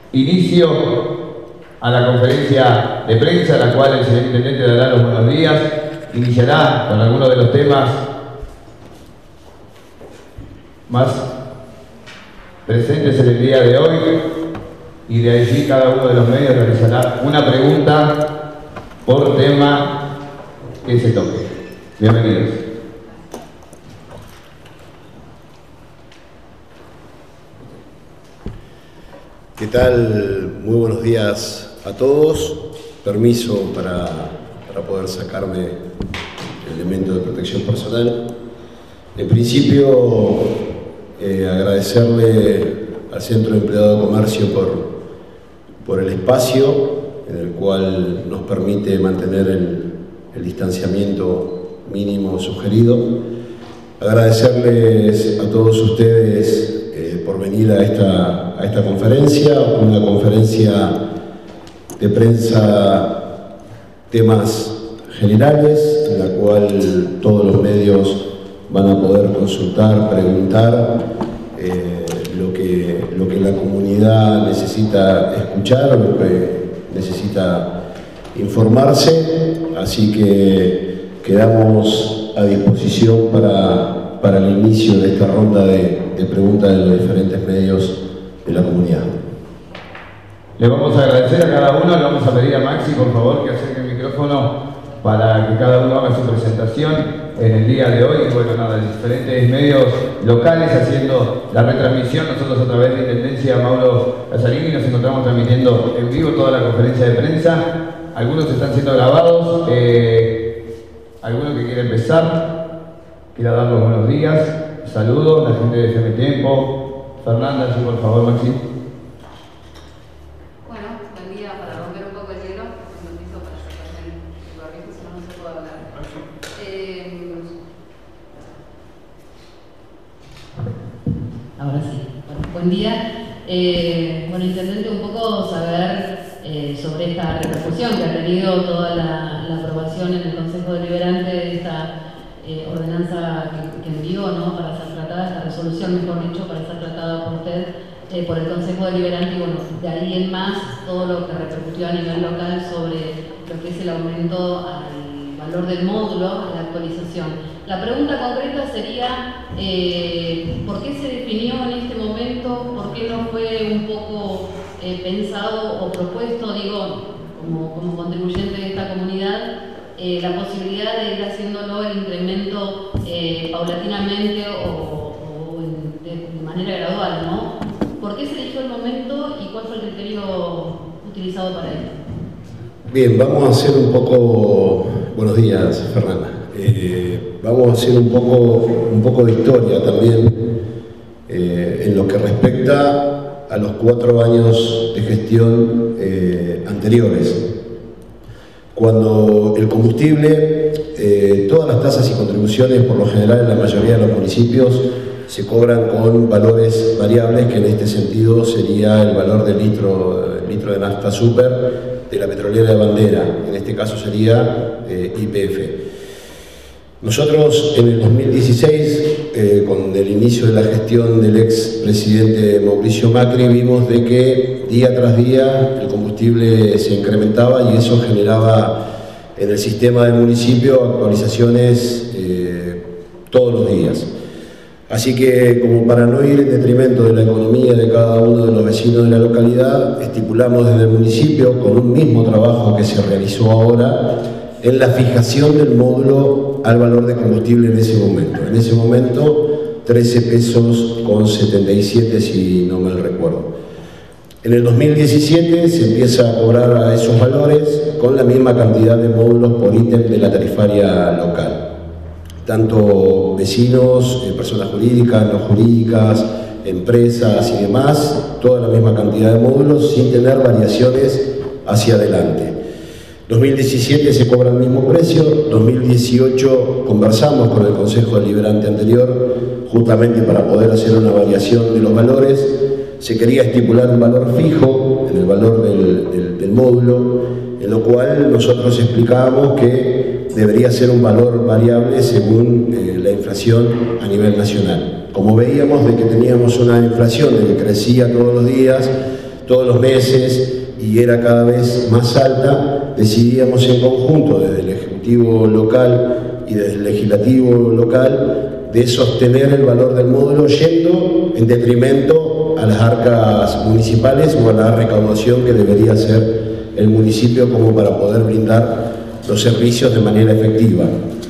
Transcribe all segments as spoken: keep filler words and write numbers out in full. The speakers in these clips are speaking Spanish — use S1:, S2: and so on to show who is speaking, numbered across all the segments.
S1: inicio a la conferencia de prensa, a la cual el señor Intendente dará los buenos días. Iniciará con algunos de los temas más presentes en el día de hoy, y de allí cada uno de los medios realizará una pregunta por tema que se toque. Bienvenidos.
S2: ¿Qué tal? Muy buenos días a todos. Permiso para, para poder sacarme el elemento de protección personal. En principio, eh, agradecerle al Centro de Empleado de Comercio por, por el espacio en el cual nos permite mantener el, el distanciamiento mínimo sugerido. Agradecerles a todos ustedes eh, por venir a esta, a esta conferencia, una conferencia de prensa, temas generales, en la cual todos los medios van a poder consultar, preguntar eh, lo, que, lo que la comunidad necesita escuchar, lo que necesita informarse, así que quedamos a disposición para, para el inicio de esta ronda de, de preguntas de los diferentes medios de la comunidad.
S1: Le vamos a agradecer a cada uno, le vamos a pedir a Maxi, por favor, que acerque el micrófono para que cada uno haga su presentación en el día de hoy. Y bueno, nada, diferentes medios locales haciendo la retransmisión. Nosotros, a través de Intendencia Mauro Casarini, nos encontramos transmitiendo en vivo toda la conferencia de prensa. Algunos están siendo grabados. Eh, ¿Alguno que quiera empezar? Quiera dar los buenos días. Saludos, la gente de F M Tiempo. Fernanda, sí, por favor, Maxi.
S3: Ahora sí. Bueno, buen día. Eh, bueno, Intendente, un poco saber eh, sobre esta repercusión que ha tenido toda la, la aprobación en el Consejo Deliberante de esta eh, ordenanza que, que envió, ¿no?, para ser tratada, esta resolución, mejor dicho, para ser tratada por usted, eh, por el Consejo Deliberante, y bueno, de ahí en más todo lo que repercutió a nivel local sobre lo que es el aumento al valor del módulo, la actualización. La pregunta concreta sería, eh, ¿por qué se definió en este momento? ¿Por qué no fue un poco eh, pensado o propuesto, digo, como, como contribuyente de esta comunidad, eh, la posibilidad de ir haciéndolo el incremento eh, paulatinamente o, o en, de, de manera gradual, ¿no? ¿Por qué se eligió el momento y cuál fue el criterio utilizado para ello?
S2: Bien, vamos a hacer un poco... Buenos días, Fernanda. Eh, vamos a hacer un poco, un poco de historia también eh, en lo que respecta a los cuatro años de gestión eh, anteriores. Cuando el combustible, eh, todas las tasas y contribuciones, por lo general en la mayoría de los municipios, se cobran con valores variables, que en este sentido sería el valor del litro, el litro de nafta super de la petrolera de bandera, en este caso sería eh, Y P F. Nosotros en el dos mil dieciséis, eh, con el inicio de la gestión del ex presidente Mauricio Macri, vimos de que día tras día el combustible se incrementaba y eso generaba en el sistema del municipio actualizaciones eh, todos los días. Así que, como para no ir en detrimento de la economía de cada uno de los vecinos de la localidad, estipulamos desde el municipio, con un mismo trabajo que se realizó ahora, en la fijación del módulo al valor de combustible en ese momento. En ese momento, trece pesos con setenta y siete, si no mal recuerdo. En el dos mil diecisiete se empieza a cobrar a esos valores con la misma cantidad de módulos por ítem de la tarifaria local. Tanto vecinos, eh, personas jurídicas, no jurídicas, empresas y demás, toda la misma cantidad de módulos sin tener variaciones hacia adelante. dos mil diecisiete se cobra el mismo precio, dos mil dieciocho conversamos con el Consejo Deliberante anterior justamente para poder hacer una variación de los valores. Se quería estipular un valor fijo en el valor del, del, del módulo, en lo cual nosotros explicábamos que debería ser un valor variable según eh, la inflación a nivel nacional. Como veíamos de que teníamos una inflación de que crecía todos los días, todos los meses y era cada vez más alta, decidíamos en conjunto desde el Ejecutivo local y desde el Legislativo local de sostener el valor del módulo yendo en detrimento a las arcas municipales o a la recaudación que debería hacer el municipio como para poder brindar los servicios de manera efectiva.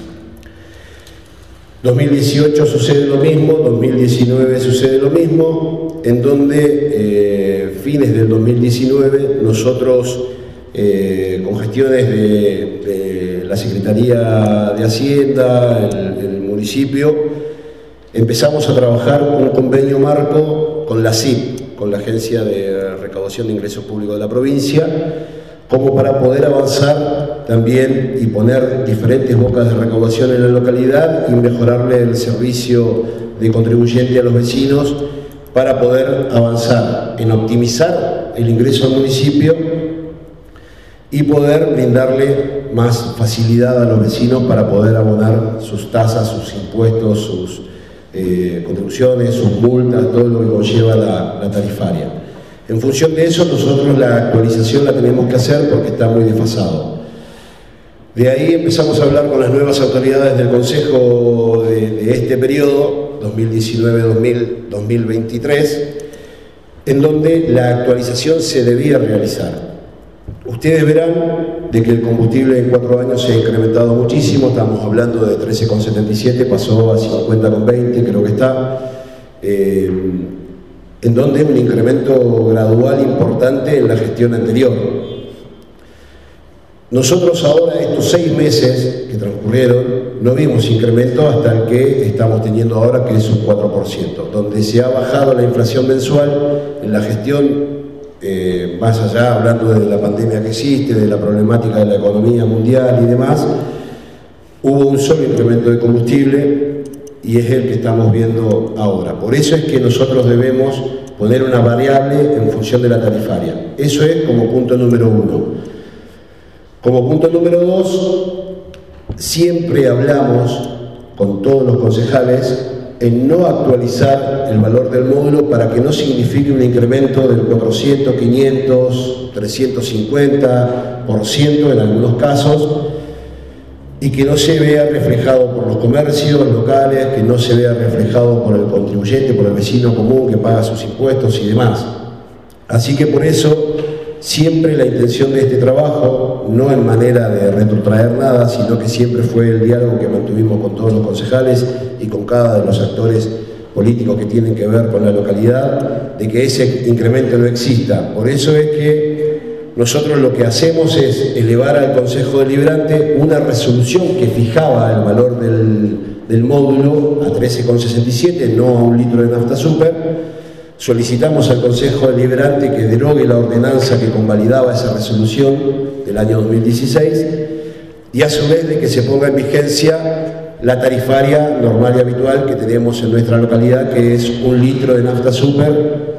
S2: dos mil dieciocho sucede lo mismo, dos mil diecinueve sucede lo mismo, en donde eh, fines del dos mil diecinueve nosotros eh, con gestiones de, de la Secretaría de Hacienda, el, el municipio, empezamos a trabajar un convenio marco con la C I P, con la Agencia de Recaudación de Ingresos Públicos de la provincia, como para poder avanzar también y poner diferentes bocas de recaudación en la localidad y mejorarle el servicio de contribuyente a los vecinos para poder avanzar en optimizar el ingreso al municipio y poder brindarle más facilidad a los vecinos para poder abonar sus tasas, sus impuestos, sus eh, contribuciones, sus multas, todo lo que conlleva la, la tarifaria. En función de eso, nosotros la actualización la tenemos que hacer porque está muy desfasado. De ahí empezamos a hablar con las nuevas autoridades del Consejo de, de este periodo, dos mil diecinueve a dos mil veintitrés, en donde la actualización se debía realizar. Ustedes verán de que el combustible en cuatro años se ha incrementado muchísimo, estamos hablando de trece con setenta y siete, pasó a cincuenta con veinte, creo que está. Eh, en donde un incremento gradual importante en la gestión anterior. Nosotros ahora, estos seis meses que transcurrieron, no vimos incremento hasta el que estamos teniendo ahora, que es un cuatro por ciento, donde se ha bajado la inflación mensual en la gestión, eh, más allá, hablando de la pandemia que existe, de la problemática de la economía mundial y demás, hubo un solo incremento de combustible, y es el que estamos viendo ahora. Por eso es que nosotros debemos poner una variable en función de la tarifaria. Eso es como punto número uno. Como punto número dos, siempre hablamos con todos los concejales en no actualizar el valor del módulo para que no signifique un incremento del cuatrocientos, quinientos, trescientos cincuenta por ciento en algunos casos, y que no se vea reflejado por los comercios locales, que no se vea reflejado por el contribuyente, por el vecino común que paga sus impuestos y demás. Así que por eso, siempre la intención de este trabajo, no en manera de retrotraer nada, sino que siempre fue el diálogo que mantuvimos con todos los concejales y con cada de los actores políticos que tienen que ver con la localidad, de que ese incremento no exista. Por eso es que nosotros lo que hacemos es elevar al Consejo Deliberante una resolución que fijaba el valor del, del módulo a trece con sesenta y siete, no a un litro de nafta super. Solicitamos al Consejo Deliberante que derogue la ordenanza que convalidaba esa resolución del año dos mil dieciséis y a su vez de que se ponga en vigencia la tarifaria normal y habitual que tenemos en nuestra localidad, que es un litro de nafta super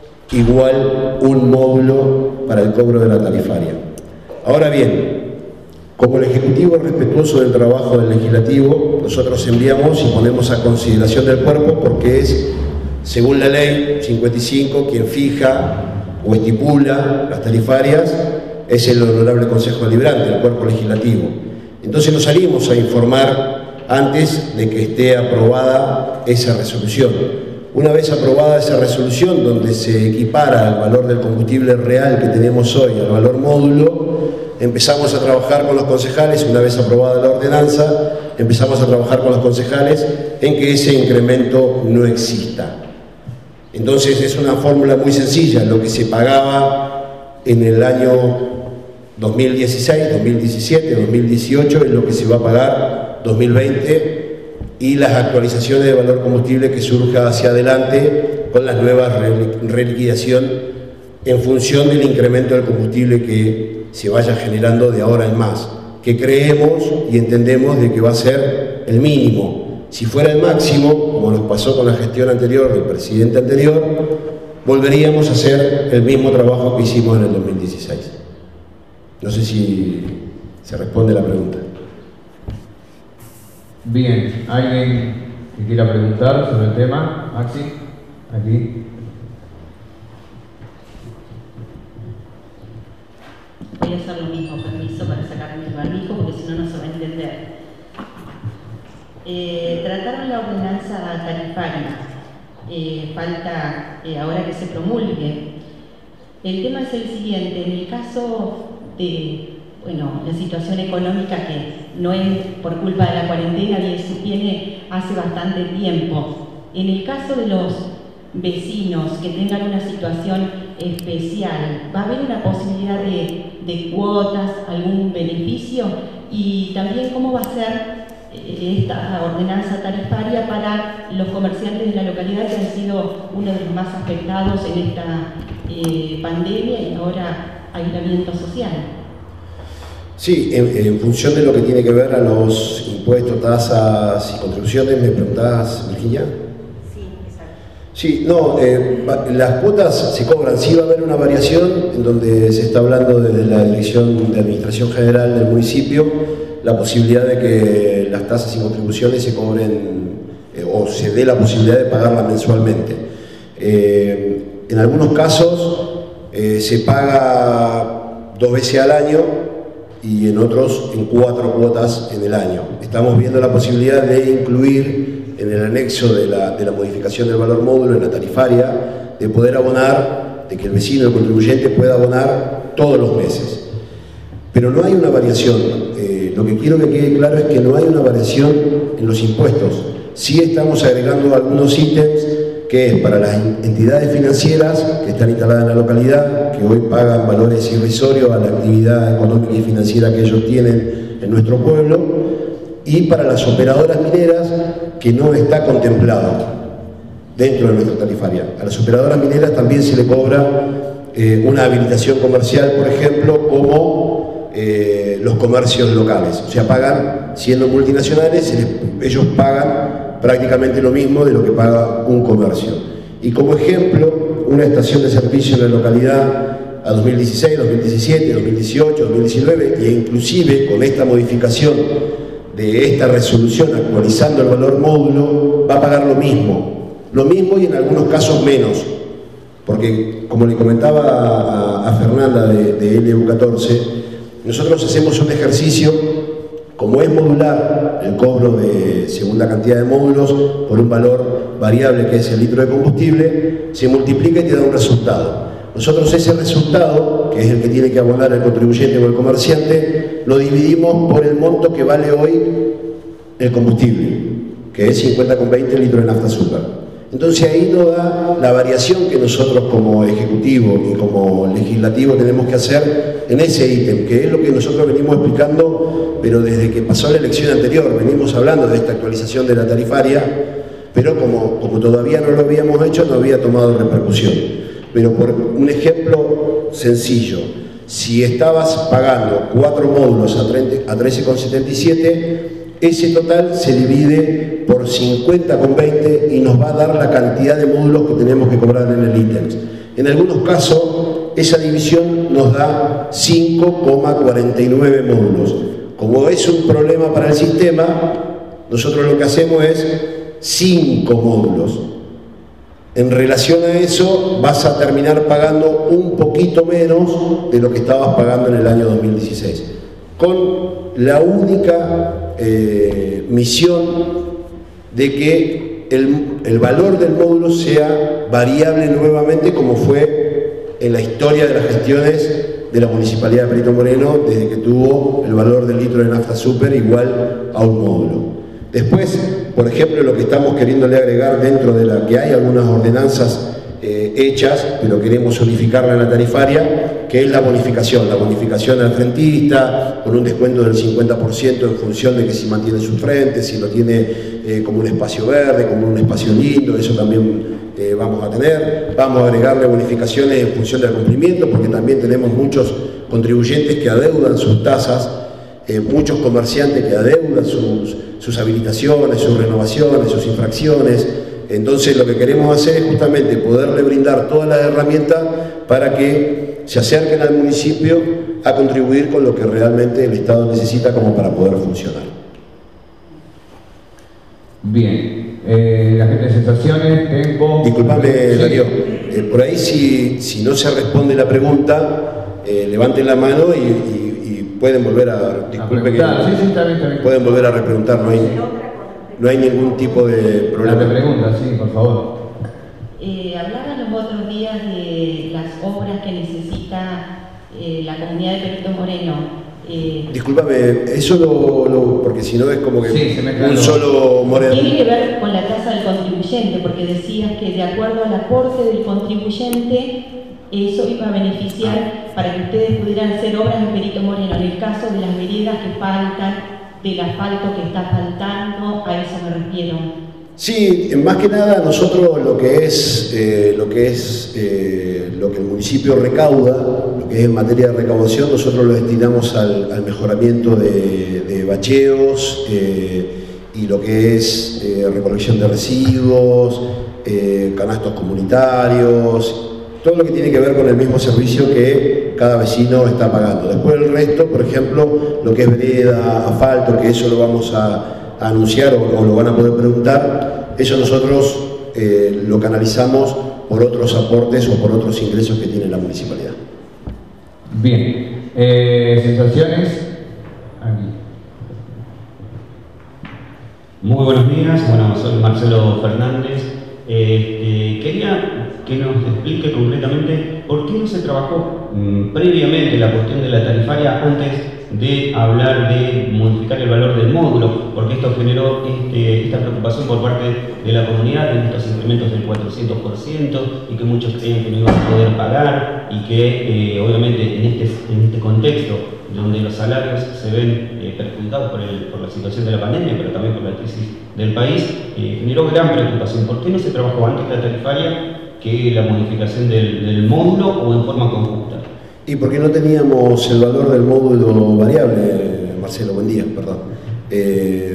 S2: igual un módulo para el cobro de la tarifaria. Ahora bien, como el Ejecutivo es respetuoso del trabajo del Legislativo, nosotros enviamos y ponemos a consideración del cuerpo, porque es, según la ley cincuenta y cinco, quien fija o estipula las tarifarias, es el Honorable Consejo Deliberante, el cuerpo legislativo. Entonces nos salimos a informar antes de que esté aprobada esa resolución. Una vez aprobada esa resolución, donde se equipara el valor del combustible real que tenemos hoy al valor módulo, empezamos a trabajar con los concejales. Una vez aprobada la ordenanza, empezamos a trabajar con los concejales en que ese incremento no exista. Entonces es una fórmula muy sencilla. Lo que se pagaba en el año dos mil dieciséis, dos mil diecisiete, dos mil dieciocho es lo que se va a pagar dos mil veinte, y las actualizaciones de valor combustible que surja hacia adelante con las nuevas reliquidación en función del incremento del combustible que se vaya generando de ahora en más, que creemos y entendemos de que va a ser el mínimo. Si fuera el máximo, como nos pasó con la gestión anterior del presidente anterior, volveríamos a hacer el mismo trabajo que hicimos en el dos mil dieciséis. No sé si se responde la pregunta.
S1: Bien, ¿alguien que quiera preguntar sobre el tema? Maxi, aquí.
S4: Voy a hacer lo mismo, permiso para sacarme el barbijo porque si no, no se va a entender. Eh, trataron la ordenanza tarifaria, eh, falta eh, ahora que se promulgue. El tema es el siguiente, en el caso de, bueno, la situación económica que no es por culpa de la cuarentena, viene hace bastante tiempo. En el caso de los vecinos que tengan una situación especial, ¿va a haber una posibilidad de, de cuotas, algún beneficio? Y también, ¿cómo va a ser esta ordenanza tarifaria para los comerciantes de la localidad que han sido uno de los más afectados en esta eh, pandemia y ahora aislamiento social?
S2: Sí, en, en función de lo que tiene que ver a los impuestos, tasas y contribuciones, ¿me preguntabas, Virginia?
S4: Sí, exacto.
S2: Sí, no, eh, las cuotas se cobran, sí va a haber una variación en donde se está hablando desde la Dirección de Administración General del municipio la posibilidad de que las tasas y contribuciones se cobren eh, o se dé la posibilidad de pagarlas mensualmente. Eh, en algunos casos eh, se paga dos veces al año y en otros en cuatro cuotas en el año. Estamos viendo la posibilidad de incluir en el anexo de la, de la modificación del valor módulo, en la tarifaria, de poder abonar, de que el vecino, el contribuyente pueda abonar todos los meses. Pero no hay una variación, eh, lo que quiero que quede claro es que no hay una variación en los impuestos. Sí estamos agregando algunos ítems que es para las entidades financieras que están instaladas en la localidad, que hoy pagan valores irrisorios a la actividad económica y financiera que ellos tienen en nuestro pueblo, y para las operadoras mineras que no está contemplado dentro de nuestra tarifaria. A las operadoras mineras también se le cobra eh, una habilitación comercial, por ejemplo, como Eh, los comercios locales, o sea, pagan, siendo multinacionales, ellos pagan prácticamente lo mismo de lo que paga un comercio. Y como ejemplo, una estación de servicio en la localidad a dos mil dieciséis, dos mil diecisiete, dos mil dieciocho, dos mil diecinueve, e inclusive con esta modificación de esta resolución actualizando el valor módulo, va a pagar lo mismo, lo mismo y en algunos casos menos, porque como le comentaba a, a Fernanda de, de L U catorce, nosotros hacemos un ejercicio, como es modular el cobro de según la cantidad de módulos por un valor variable que es el litro de combustible, se multiplica y te da un resultado. Nosotros ese resultado, que es el que tiene que abonar el contribuyente o el comerciante, lo dividimos por el monto que vale hoy el combustible, que es cincuenta con veinte litros de nafta super. Entonces ahí nos da la variación que nosotros como ejecutivo y como legislativo tenemos que hacer en ese ítem, que es lo que nosotros venimos explicando, pero desde que pasó la elección anterior, venimos hablando de esta actualización de la tarifaria, pero como, como todavía no lo habíamos hecho, no había tomado repercusión. Pero por un ejemplo sencillo, si estabas pagando cuatro módulos a trece con setenta y siete, ese total se divide por cincuenta con veinte y nos va a dar la cantidad de módulos que tenemos que cobrar en el ítem. En algunos casos, esa división nos da cinco coma cuarenta y nueve módulos. Como es un problema para el sistema, nosotros lo que hacemos es cinco módulos. En relación a eso, vas a terminar pagando un poquito menos de lo que estabas pagando en el año dos mil dieciséis. Con la única eh, misión de que el, el valor del módulo sea variable nuevamente, como fue en la historia de las gestiones de la Municipalidad de Perito Moreno, desde que tuvo el valor del litro de nafta super igual a un módulo. Después, por ejemplo, lo que estamos queriéndole agregar dentro de la que hay algunas ordenanzas eh, hechas, pero queremos unificarla en la tarifaria, que es la bonificación, la bonificación al frentista, con un descuento del cincuenta por ciento en función de que si mantiene su frente, si lo tiene eh, como un espacio verde, como un espacio lindo, eso también eh, vamos a tener. Vamos a agregarle bonificaciones en función del cumplimiento, porque también tenemos muchos contribuyentes que adeudan sus tasas, eh, muchos comerciantes que adeudan sus, sus habilitaciones, sus renovaciones, sus infracciones. Entonces lo que queremos hacer es justamente poderle brindar todas las herramientas para que se acerquen al municipio a contribuir con lo que realmente el Estado necesita como para poder funcionar.
S1: Bien, eh, la gente de sensaciones, tiempo...
S2: Disculpame,
S1: sí.
S2: Darío, eh, por ahí si, si no se responde la pregunta, eh, levanten la mano y, y, y pueden volver a, disculpe que,
S1: sí, sí, está bien, está bien.
S2: pueden volver a repreguntar, no hay, no hay ningún tipo de problema.
S1: La pregunta, sí, por favor.
S4: Eh, hablaban los otros días de las obras que necesita eh, la comunidad de Perito Moreno. Eh,
S2: Discúlpame, eso lo, lo porque si no es como que
S1: sí, se me
S2: un solo Moreno.
S4: Tiene que ver con la tasa del contribuyente, porque decías que de acuerdo al aporte del contribuyente, eso iba a beneficiar para que ustedes pudieran hacer obras de Perito Moreno. En el caso de las veredas que faltan, del asfalto que está faltando, a eso me refiero.
S2: Sí, más que nada nosotros lo que es, eh, lo, que es eh, lo que el municipio recauda, lo que es en materia de recaudación, nosotros lo destinamos al, al mejoramiento de, de bacheos eh, y lo que es eh, recolección de residuos, eh, canastos comunitarios, todo lo que tiene que ver con el mismo servicio que cada vecino está pagando. Después el resto, por ejemplo, lo que es vereda, asfalto, que eso lo vamos a a anunciar o, o lo van a poder preguntar, eso nosotros eh, lo canalizamos por otros aportes o por otros ingresos que tiene la municipalidad.
S1: Bien, eh, ¿sensaciones? Aquí.
S5: Muy buenos días, bueno, soy Marcelo Fernández. Eh, eh, quería que nos explique concretamente por qué no se trabajó mmm, previamente la cuestión de la tarifaria antes de hablar de modificar el valor del módulo, porque esto generó este, esta preocupación por parte de la comunidad de estos incrementos del cuatrocientos por ciento y que muchos creían que no iban a poder pagar y que eh, obviamente en este, en este contexto donde los salarios se ven eh, perjudicados por, el, por la situación de la pandemia, pero también por la crisis del país, eh, generó gran preocupación. ¿Por qué no se trabajó antes la tarifaria que la modificación del, del módulo o en forma conjunta?
S2: Y porque no teníamos el valor del módulo variable, Marcelo, buen día, perdón. Eh,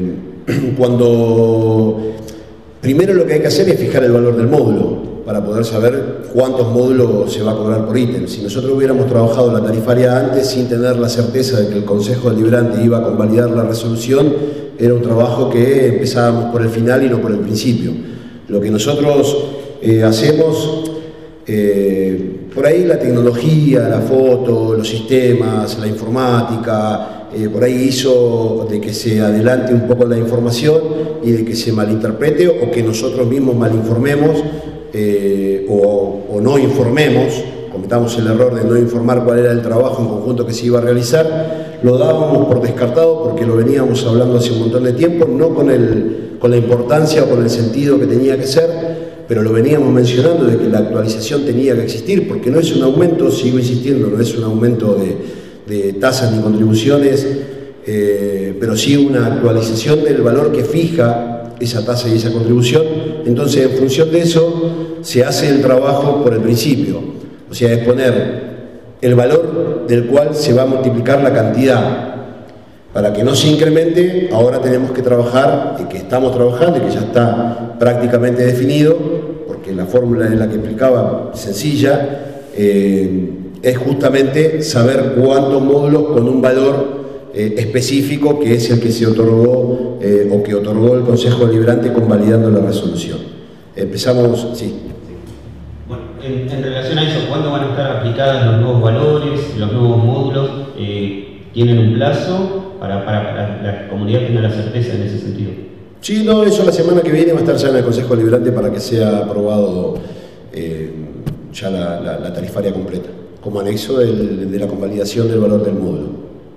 S2: cuando primero lo que hay que hacer es fijar el valor del módulo para poder saber cuántos módulos se va a cobrar por ítem. Si nosotros hubiéramos trabajado la tarifaria antes sin tener la certeza de que el Consejo Deliberante iba a convalidar la resolución, era un trabajo que empezábamos por el final y no por el principio. Lo que nosotros eh, hacemos... Eh, por ahí la tecnología, la foto, los sistemas, la informática, eh, por ahí hizo de que se adelante un poco la información y de que se malinterprete o que nosotros mismos malinformemos eh, o, o no informemos, cometamos el error de no informar cuál era el trabajo en conjunto que se iba a realizar, lo dábamos por descartado porque lo veníamos hablando hace un montón de tiempo, no con, el, con la importancia o con el sentido que tenía que ser, pero lo veníamos mencionando de que la actualización tenía que existir, porque no es un aumento, sigo insistiendo, no es un aumento de, de tasas ni contribuciones, eh, pero sí una actualización del valor que fija esa tasa y esa contribución. Entonces, en función de eso, se hace el trabajo por el principio, o sea, es poner el valor del cual se va a multiplicar la cantidad. Para que no se incremente, ahora tenemos que trabajar, y que estamos trabajando y que ya está prácticamente definido, porque la fórmula en la que explicaba, sencilla, eh, es justamente saber cuántos módulos con un valor eh, específico que es el que se otorgó eh, o que otorgó el Consejo Deliberante convalidando la resolución. Empezamos, sí.
S5: Bueno, en, en relación a eso, ¿cuándo van a estar aplicados los nuevos valores, los nuevos módulos? Eh, ¿Tienen un plazo? Para, para, para la comunidad tenga la certeza en ese sentido.
S2: Sí, no, eso la semana que viene va a estar ya en el Consejo Deliberante para que sea aprobado eh, ya la, la, la tarifaria completa, como anexo del, de la convalidación del valor del módulo.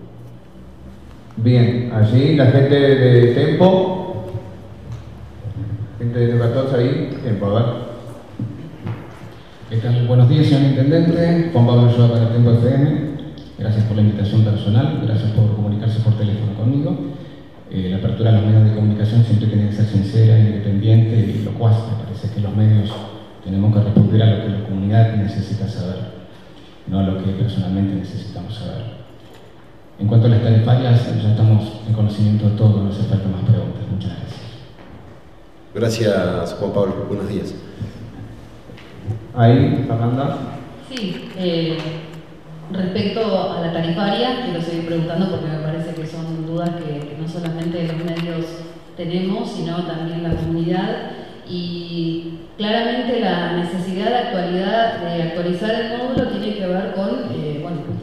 S1: Bien, allí la gente de Tempo, gente de catorce ahí, Tempo, a ver.
S6: ¿Qué tal? Buenos días, señor Intendente, Juan Pablo Yoa para Tempo F M. Gracias por la invitación personal, gracias por comunicarse por teléfono conmigo. Eh, la apertura de los medios de comunicación siempre tiene que ser sincera, independiente y locuaz. Me parece que los medios tenemos que responder a lo que la comunidad necesita saber, no a lo que personalmente necesitamos saber. En cuanto a las tarifarias, ya estamos en conocimiento de todo, no hace falta más preguntas. Muchas gracias.
S2: Gracias, Juan Pablo. Buenos días.
S1: Ahí, Fernanda.
S3: Sí, eh... respecto a la tarifaria, quiero seguir preguntando porque me parece que son dudas que, que no solamente los medios tenemos, sino también la comunidad. Y claramente la necesidad de, actualidad, de actualizar el módulo tiene que ver con, eh, bueno, justamente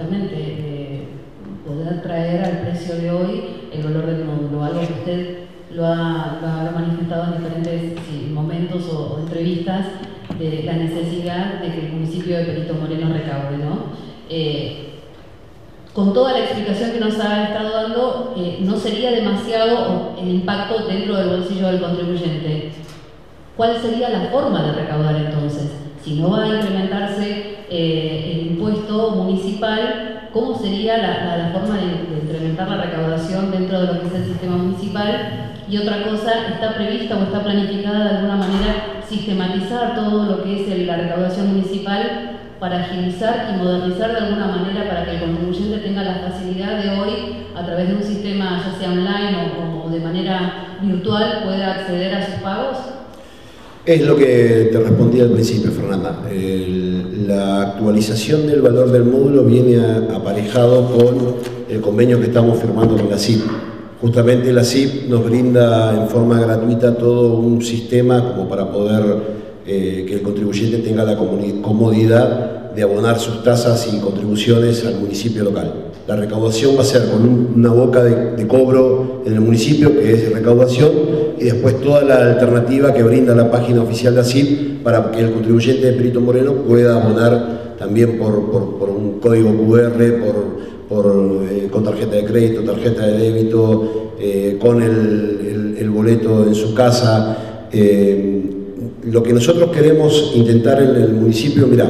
S3: justamente eh, poder traer al precio de hoy el valor del módulo, algo que usted lo ha, lo ha, lo ha manifestado en diferentes sí, momentos o, o entrevistas, de la necesidad de que el municipio de Perito Moreno recaude, ¿no? Eh, con toda la explicación que nos ha estado dando, eh, ¿no sería demasiado el impacto dentro del bolsillo del contribuyente? ¿Cuál sería la forma de recaudar entonces? Si no va a incrementarse eh, el impuesto municipal, ¿cómo sería la, la, la forma de, de incrementar la recaudación dentro de lo que es el sistema municipal? Y otra cosa, ¿está prevista o está planificada de alguna manera sistematizar todo lo que es el, la recaudación municipal para agilizar y modernizar de alguna manera para que el contribuyente tenga la facilidad de hoy, a través de un sistema ya sea online o, o de manera virtual, pueda acceder a sus pagos?
S2: Es lo que te respondí al principio, Fernanda. El, la actualización del valor del módulo viene a, aparejado con el convenio que estamos firmando con la C I P. Justamente la C I P nos brinda en forma gratuita todo un sistema como para poder eh, que el contribuyente tenga la comodidad de abonar sus tasas y contribuciones al municipio local. La recaudación va a ser con un, una boca de, de cobro en el municipio, que es recaudación, y después toda la alternativa que brinda la página oficial de la C I P para que el contribuyente de Perito Moreno pueda abonar también por, por, por un código cu erre, por, por, eh, con tarjeta de crédito, tarjeta de débito, eh, con el, el, el boleto en su casa. Eh, lo que nosotros queremos intentar en el municipio, mirá,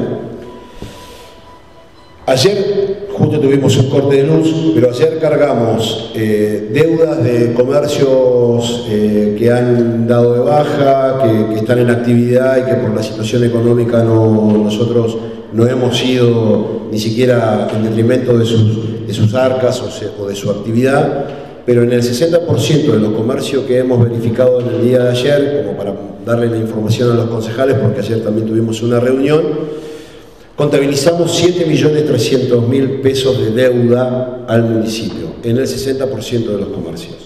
S2: ayer justo tuvimos un corte de luz, pero ayer cargamos eh, deudas de comercios eh, que han dado de baja, que, que están en actividad y que por la situación económica no, nosotros no hemos ido ni siquiera en detrimento de sus, de sus arcas o, se, o de su actividad, pero en el sesenta por ciento de los comercios que hemos verificado en el día de ayer, como para darle la información a los concejales, porque ayer también tuvimos una reunión, contabilizamos siete millones trescientos mil pesos de deuda al municipio, en el sesenta por ciento de los comercios.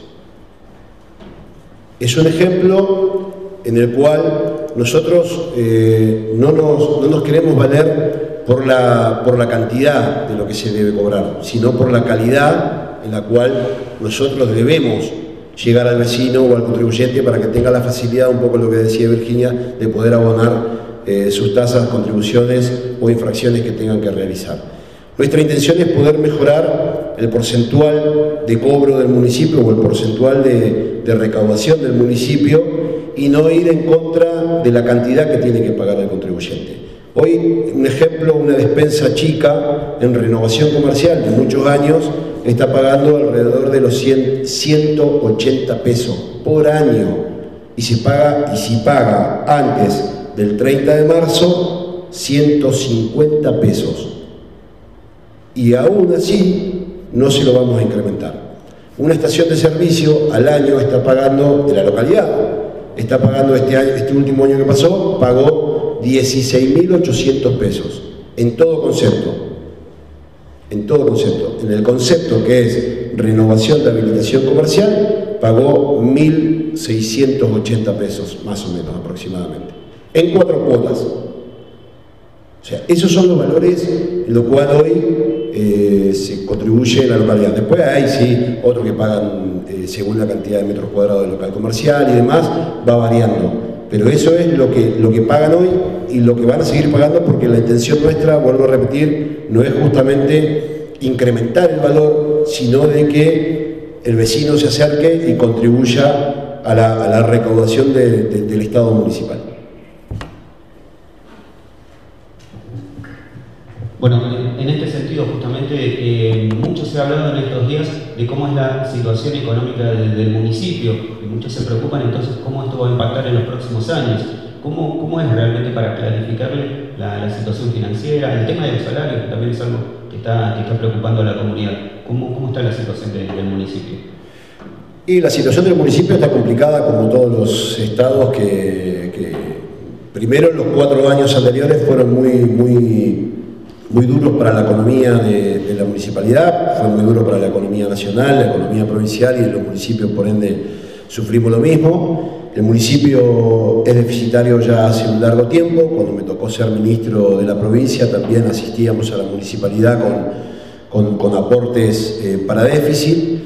S2: Es un ejemplo en el cual nosotros eh, no, nos, no nos queremos valer por la, por la cantidad de lo que se debe cobrar, sino por la calidad en la cual nosotros debemos llegar al vecino o al contribuyente para que tenga la facilidad, un poco lo que decía Virginia, de poder abonar Eh, sus tasas, contribuciones o infracciones que tengan que realizar. Nuestra intención es poder mejorar el porcentual de cobro del municipio o el porcentual de, de recaudación del municipio y no ir en contra de la cantidad que tiene que pagar el contribuyente. Hoy, un ejemplo, una despensa chica en renovación comercial de muchos años está pagando alrededor de los cien, ciento ochenta pesos por año y se paga, y si paga antes del treinta de marzo, ciento cincuenta pesos. Y aún así, no se lo vamos a incrementar. Una estación de servicio al año está pagando, de la localidad, está pagando este, año, este último año que pasó, pagó dieciséis mil ochocientos pesos, en todo concepto. En todo concepto. En el concepto que es renovación de habilitación comercial, pagó mil seiscientos ochenta pesos, más o menos aproximadamente, en cuatro cuotas. O sea, esos son los valores en los cuales hoy eh, se contribuye en la localidad. Después hay, sí, otros que pagan eh, según la cantidad de metros cuadrados del local comercial y demás, va variando. Pero eso es lo que, lo que pagan hoy y lo que van a seguir pagando, porque la intención nuestra, vuelvo a repetir, no es justamente incrementar el valor, sino de que el vecino se acerque y contribuya a la, a la recaudación de, de, del Estado municipal.
S5: Bueno, en este sentido, justamente, eh, mucho se ha hablado en estos días de cómo es la situación económica de, del municipio, y muchos se preocupan entonces cómo esto va a impactar en los próximos años. ¿Cómo, cómo es realmente para clarificarle la, la situación financiera? El tema de los salarios, que también es algo que está, que está preocupando a la comunidad. ¿Cómo, cómo está la situación de, del municipio?
S2: Y la situación del municipio está complicada, como todos los estados que, que primero los cuatro años anteriores fueron muy, muy muy duro para la economía de, de la municipalidad, fue muy duro para la economía nacional, la economía provincial, y los municipios por ende sufrimos lo mismo. El municipio es deficitario ya hace un largo tiempo. Cuando me tocó ser ministro de la provincia también asistíamos a la municipalidad con, con, con aportes eh, para déficit.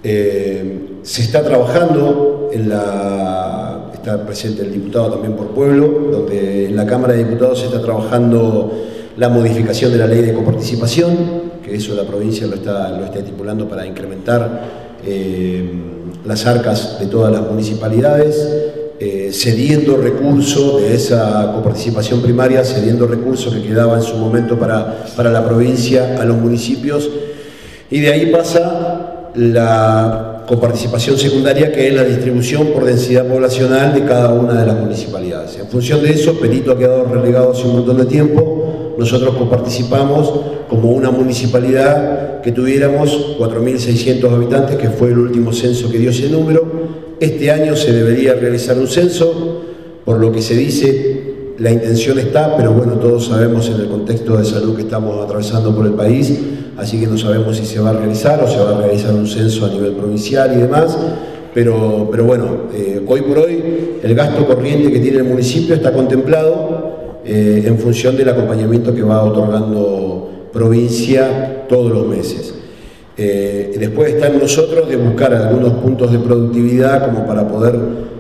S2: Eh, se está trabajando en la... está presente el diputado también por Pueblo, donde en la Cámara de Diputados se está trabajando la modificación de la ley de coparticipación, que eso la provincia lo está, lo está estipulando para incrementar eh, las arcas de todas las municipalidades, eh, cediendo recursos de esa coparticipación primaria, cediendo recursos que quedaba en su momento para, para la provincia a los municipios, y de ahí pasa la coparticipación secundaria, que es la distribución por densidad poblacional de cada una de las municipalidades. En función de eso, Perito ha quedado relegado hace un montón de tiempo. Nosotros coparticipamos como una municipalidad que tuviéramos cuatro mil seiscientos habitantes, que fue el último censo que dio ese número. Este año se debería realizar un censo, por lo que se dice, la intención está, pero bueno, todos sabemos en el contexto de salud que estamos atravesando por el país, así que no sabemos si se va a realizar o se va a realizar un censo a nivel provincial y demás, pero, pero bueno, eh, hoy por hoy el gasto corriente que tiene el municipio está contemplado eh, en función del acompañamiento que va otorgando provincia todos los meses. Eh, después está en nosotros de buscar algunos puntos de productividad como para poder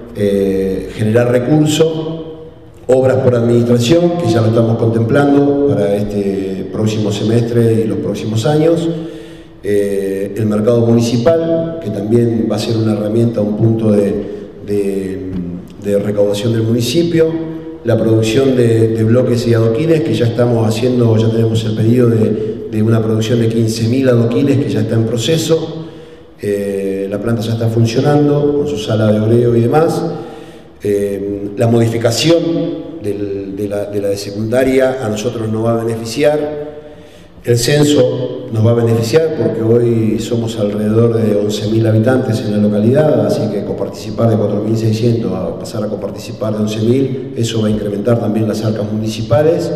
S2: eh, generar recursos, obras por administración, que ya lo estamos contemplando para este próximo semestre y los próximos años, eh, el mercado municipal, que también va a ser una herramienta, un punto de, de, de recaudación del municipio, la producción de, de bloques y adoquines, que ya estamos haciendo, ya tenemos el pedido de, de una producción de quince mil adoquines que ya está en proceso, eh, la planta ya está funcionando con su sala de oreo y demás. Eh, la modificación del, de, la, de la de secundaria a nosotros nos va a beneficiar, el censo nos va a beneficiar porque hoy somos alrededor de once mil habitantes en la localidad, así que coparticipar de cuatro mil seiscientos a pasar a coparticipar de once mil, eso va a incrementar también las arcas municipales.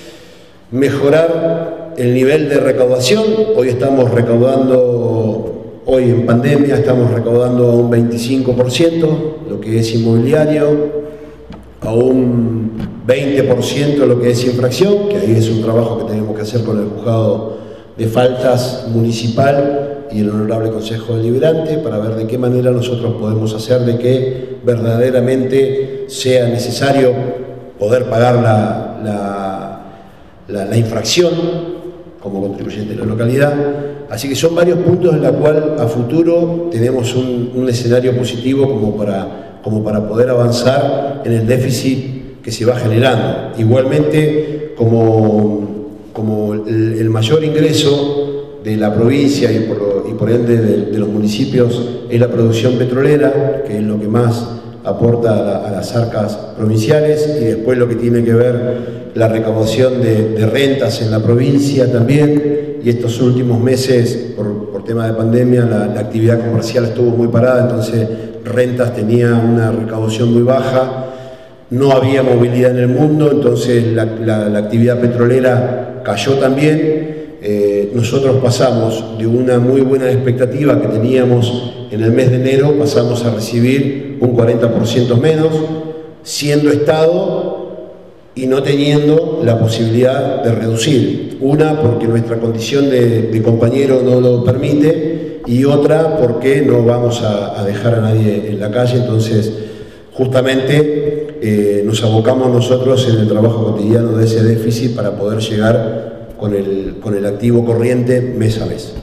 S2: Mejorar el nivel de recaudación, hoy estamos recaudando... Hoy en pandemia estamos recaudando a un veinticinco por ciento lo que es inmobiliario, a un veinte por ciento lo que es infracción, que ahí es un trabajo que tenemos que hacer con el juzgado de faltas municipal y el honorable Consejo Deliberante para ver de qué manera nosotros podemos hacer de que verdaderamente sea necesario poder pagar la, la, la, la infracción como contribuyente de la localidad. Así que son varios puntos en los cuales a futuro tenemos un, un escenario positivo como para, como para poder avanzar en el déficit que se va generando. Igualmente, como, como el, el mayor ingreso de la provincia y por, y por ende de, de los municipios es la producción petrolera, que es lo que más aporta a, la, a las arcas provinciales, y después lo que tiene que ver la recaudación de, de rentas en la provincia también, y estos últimos meses, por, por tema de pandemia, la, la actividad comercial estuvo muy parada, entonces rentas tenía una recaudación muy baja, no había movilidad en el mundo, entonces la, la, la actividad petrolera cayó también. Eh, nosotros pasamos de una muy buena expectativa que teníamos en el mes de enero, pasamos a recibir un cuarenta por ciento menos, siendo Estado y no teniendo la posibilidad de reducir. Una, porque nuestra condición de, de compañero no lo permite, y otra, porque no vamos a, a dejar a nadie en la calle. Entonces, justamente, eh, nos abocamos nosotros en el trabajo cotidiano de ese déficit para poder llegar con el, con el activo corriente mes a mes.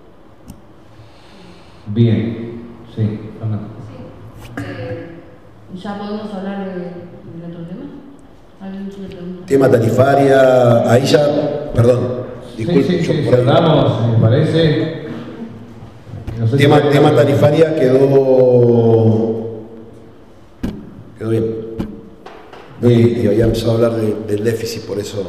S1: Bien, sí, Fernando.
S3: Sí. Eh, ¿Ya podemos hablar de, de otro tema? ¿Alguien quiere preguntar?
S2: Tema tarifaria, ahí ya, perdón, disculpe.
S1: Sí, sí,
S2: yo
S1: sí,
S2: por ahí-
S1: cerramos, me parece. No sé si-
S2: Tema, tema tarifaria quedó, quedó bien. Y, y había empezado a hablar de- del déficit, por eso.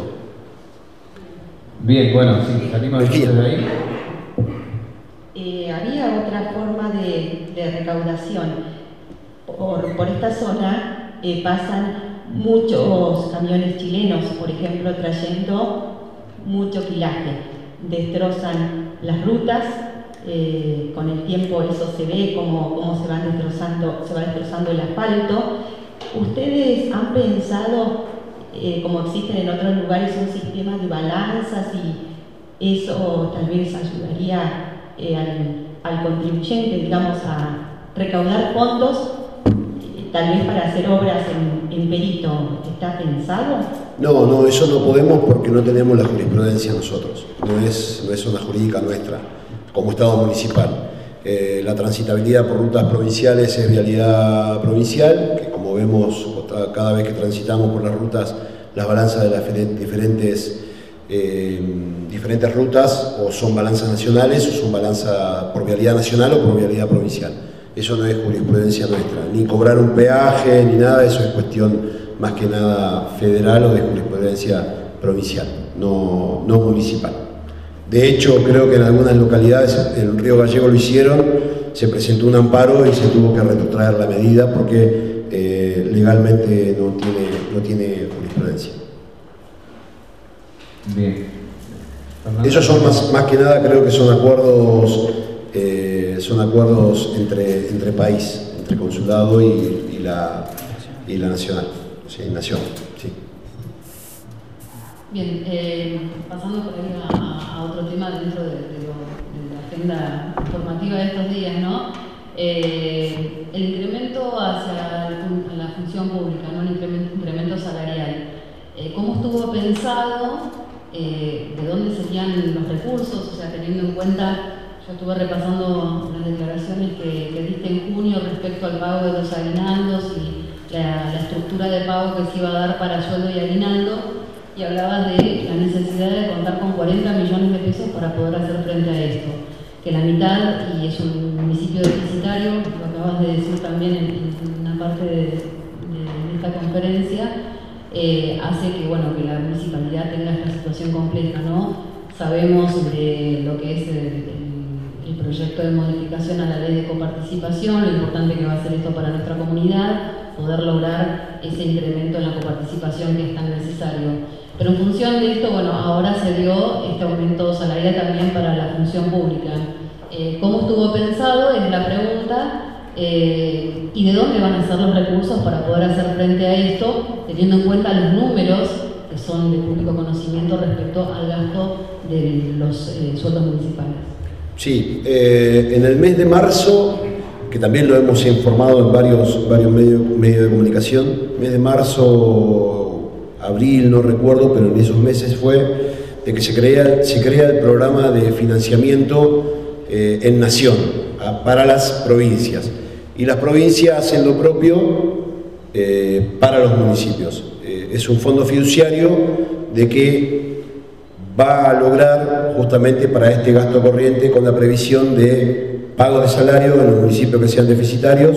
S1: Bien, bueno, sí, salimos entonces de ahí.
S4: Eh, había otra forma de, de recaudación. Por, por esta zona eh, pasan muchos camiones chilenos, por ejemplo, trayendo mucho quilaje. Destrozan las rutas, eh, con el tiempo eso se ve como, como se, van destrozando, se va destrozando el asfalto. ¿Ustedes han pensado, eh, como existen en otros lugares, un sistema de balanzas y eso tal vez ayudaría eh, al, al contribuyente, digamos, a recaudar fondos, eh, tal vez para hacer obras en, en perito. ¿Está pensado?
S2: No, no, eso no podemos porque no tenemos la jurisprudencia nosotros. No es, no es una jurídica nuestra, como Estado municipal. Eh, la transitabilidad por rutas provinciales es vialidad provincial, que como vemos cada vez que transitamos por las rutas, las balanzas de las diferentes, eh, diferentes rutas o son balanzas nacionales o son balanzas por vialidad nacional o por vialidad provincial. Eso no es jurisprudencia nuestra, ni cobrar un peaje ni nada, eso es cuestión más que nada federal o de jurisprudencia provincial, no, no municipal. De hecho, creo que en algunas localidades, en Río Gallego lo hicieron, se presentó un amparo y se tuvo que retrotraer la medida porque eh, legalmente no tiene, no tiene jurisprudencia.
S6: Bien.
S2: Esos son más, más que nada, creo que son acuerdos, eh, son acuerdos entre, entre país, entre consulado y, y, la, y la nacional, sí, nación. Sí.
S3: Bien, eh, pasando por ahí a, a otro tema dentro de, de, lo, de la agenda informativa de estos días, ¿no? Eh, el incremento hacia el, la función pública, ¿no? El incremento, incremento salarial. Eh, ¿Cómo estuvo pensado? Eh, ¿De dónde serían los recursos? O sea, teniendo en cuenta, yo estuve repasando las declaraciones que, que diste en junio respecto al pago de los aguinaldos y la, la estructura de pago que se iba a dar para sueldo y aguinaldo. Y hablabas de la necesidad de contar con cuarenta millones de pesos para poder hacer frente a esto. Que la mitad, y es un municipio deficitario, lo acabas de decir también en, en una parte de, de, de esta conferencia, eh, hace que, bueno, que la municipalidad tenga esta situación compleja, ¿no? Sabemos de lo que es el, el, el proyecto de modificación a la ley de coparticipación, lo importante que va a ser esto para nuestra comunidad, poder lograr ese incremento en la coparticipación que es tan necesario. Pero en función de esto, bueno, ahora se dio este aumento salarial también para la función pública. Eh, ¿Cómo estuvo pensado? Es la pregunta. Eh, ¿Y de dónde van a ser los recursos para poder hacer frente a esto, teniendo en cuenta los números que son de público conocimiento respecto al gasto de los eh, sueldos municipales?
S2: Sí, eh, en el mes de marzo, que también lo hemos informado en varios, varios medios, medios de comunicación, mes de marzo, abril, no recuerdo, pero en esos meses fue de que se crea, se crea el programa de financiamiento eh, en nación a, para las provincias. Y las provincias hacen lo propio eh, para los municipios. Eh, es un fondo fiduciario de que va a lograr justamente para este gasto corriente con la previsión de pago de salario en los municipios que sean deficitarios,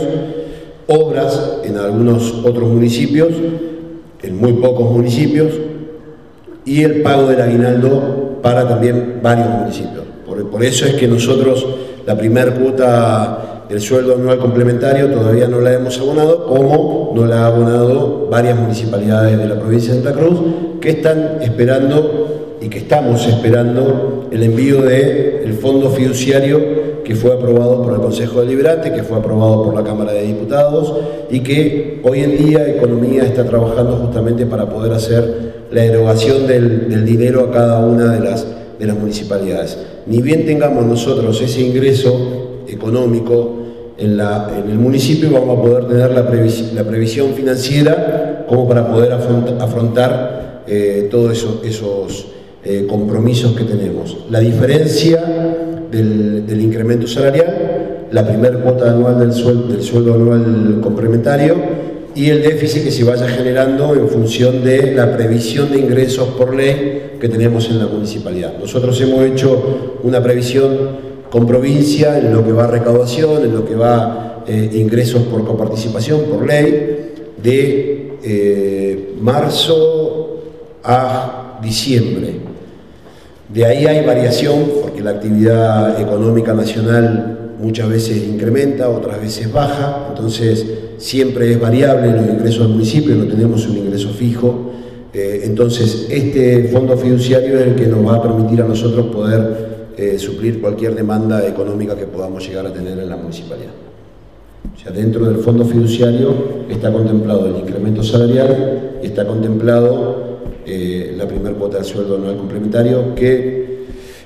S2: obras en algunos otros municipios, en muy pocos municipios, y el pago del aguinaldo para también varios municipios. Por, por eso es que nosotros la primera cuota del sueldo anual complementario todavía no la hemos abonado, como no la ha abonado varias municipalidades de la provincia de Santa Cruz, que están esperando y que estamos esperando el envío del fondo fiduciario que fue aprobado por el Consejo Deliberante, que fue aprobado por la Cámara de Diputados y que hoy en día Economía está trabajando justamente para poder hacer la erogación del, del dinero a cada una de las, de las municipalidades. Ni bien tengamos nosotros ese ingreso económico en, la, en el municipio, vamos a poder tener la, previs, la previsión financiera como para poder afrontar, afrontar eh, todos eso, esos eh, compromisos que tenemos. La diferencia Del, del incremento salarial, la primera cuota anual del sueldo, del sueldo anual complementario y el déficit que se vaya generando en función de la previsión de ingresos por ley que tenemos en la municipalidad. Nosotros hemos hecho una previsión con provincia en lo que va a recaudación, en lo que va eh, ingresos por coparticipación por ley, de eh, marzo a diciembre. De ahí hay variación, porque la actividad económica nacional muchas veces incrementa, otras veces baja, entonces siempre es variable los ingresos del municipio, no tenemos un ingreso fijo, eh, entonces este fondo fiduciario es el que nos va a permitir a nosotros poder eh, suplir cualquier demanda económica que podamos llegar a tener en la municipalidad. O sea, dentro del fondo fiduciario está contemplado el incremento salarial y está contemplado Eh, la primera cuota del sueldo anual complementario, que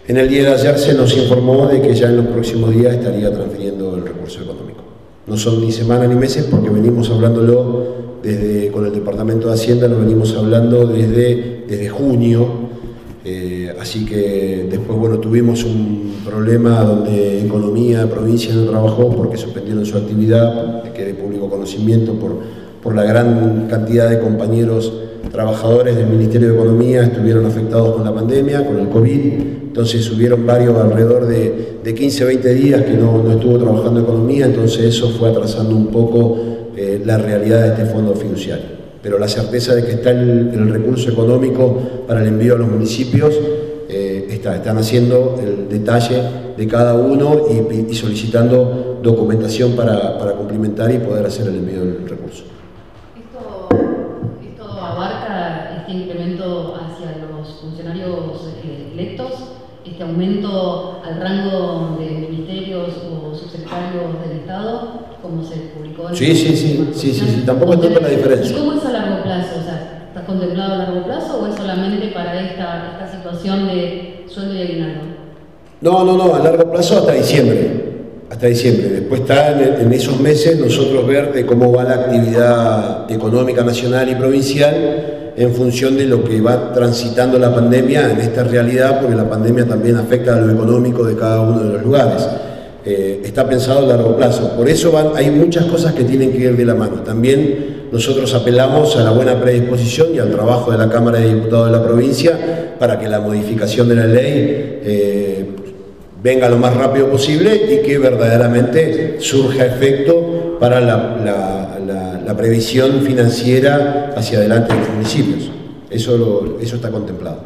S2: En el día de ayer se nos informó de que ya en los próximos días estaría transfiriendo el recurso económico. No son ni semanas ni meses, porque venimos hablándolo desde, con el Departamento de Hacienda, lo venimos hablando desde, desde junio. Eh, así que después, bueno, tuvimos un problema donde Economía de Provincia no trabajó porque suspendieron su actividad, que de público conocimiento, por, por la gran cantidad de compañeros trabajadores del Ministerio de Economía estuvieron afectados con la pandemia, con el COVID. Entonces hubieron varios, alrededor de, de quince a veinte días que no, no estuvo trabajando Economía, entonces eso fue atrasando un poco eh, la realidad de este fondo fiduciario. Pero la certeza de que está el, el recurso económico para el envío a los municipios, eh, está, están haciendo el detalle de cada uno y, y solicitando documentación para, para complementar y poder hacer el envío del recurso.
S3: ¿Esto, esto abarca este incremento hacia los funcionarios eh, electos? ¿Este aumento al rango de ministerios o subsecretarios del Estado, como se publicó en
S2: Sí, sí, sí, sí, sí, sí, tampoco entiendo la diferencia.
S3: ¿Y cómo es a largo plazo? O sea, ¿está contemplado a largo plazo o es solamente para esta, esta situación de sueldo y aguinaldo?
S2: No, no, no, a largo plazo hasta diciembre, hasta diciembre. Después está en, en esos meses nosotros ver de cómo va la actividad económica nacional y provincial en función de lo que va transitando la pandemia en esta realidad, porque la pandemia también afecta a lo económico de cada uno de los lugares. Eh, está pensado a largo plazo. Por eso van, hay muchas cosas que tienen que ir de la mano. También nosotros apelamos a la buena predisposición y al trabajo de la Cámara de Diputados de la provincia para que la modificación de la ley eh, venga lo más rápido posible y que verdaderamente surja efecto para la, la, la, la previsión financiera hacia adelante de los municipios. Eso, lo, eso está contemplado.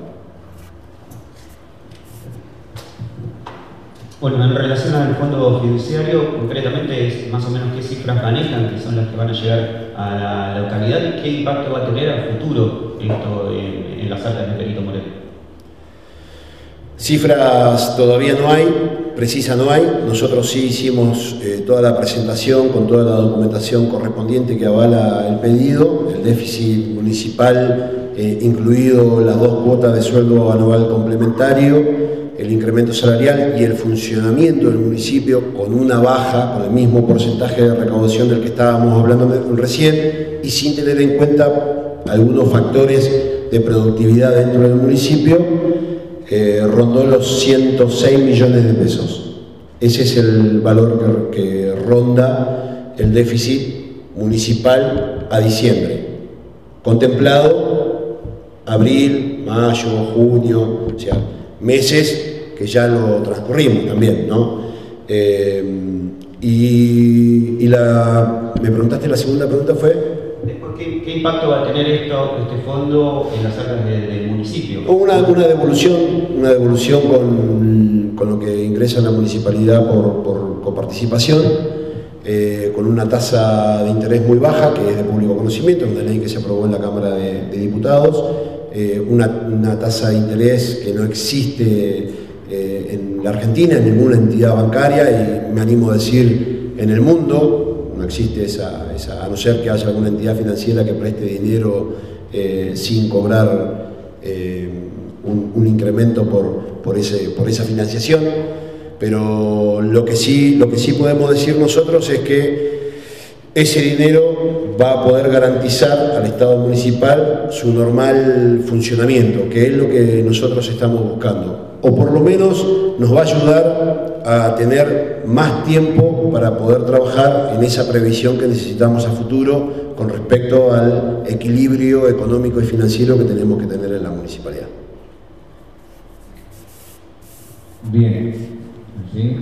S5: Bueno, en relación al fondo fiduciario, concretamente, es más o menos qué cifras manejan, que son las que van a llegar a la localidad, y qué impacto va a tener a futuro esto en, en las arcas de Perito Moreno.
S2: Cifras todavía no hay, precisas no hay. Nosotros sí hicimos eh, toda la presentación con toda la documentación correspondiente que avala el pedido, el déficit municipal, eh, incluido las dos cuotas de sueldo anual complementario, el incremento salarial y el funcionamiento del municipio con una baja, con el mismo porcentaje de recaudación del que estábamos hablando recién, y sin tener en cuenta algunos factores de productividad dentro del municipio. Eh, rondó los ciento seis millones de pesos. Ese es el valor que, que ronda el déficit municipal a diciembre. Contemplado abril, mayo, junio, o sea, meses que ya lo transcurrimos también, ¿no? Eh, y y la, me preguntaste, la segunda pregunta fue...
S5: ¿Qué, ¿Qué impacto va a tener esto, este fondo en las arcas de, del municipio?
S2: Una, una devolución, una devolución con, con lo que ingresa en la municipalidad por, por coparticipación, eh, con una tasa de interés muy baja, que es de público conocimiento, una ley que se aprobó en la Cámara de, de Diputados, eh, una, una tasa de interés que no existe eh, en la Argentina, en ninguna entidad bancaria, y me animo a decir en el mundo. No existe esa, esa, a no ser que haya alguna entidad financiera que preste dinero eh, sin cobrar eh, un, un incremento por, por, ese, por esa financiación. Pero lo que, sí, lo que sí podemos decir nosotros es que ese dinero va a poder garantizar al Estado municipal su normal funcionamiento, que es lo que nosotros estamos buscando. O por lo menos nos va a ayudar a tener más tiempo para poder trabajar en esa previsión que necesitamos a futuro con respecto al equilibrio económico y financiero que tenemos que tener en la municipalidad.
S6: Bien, ¿sí?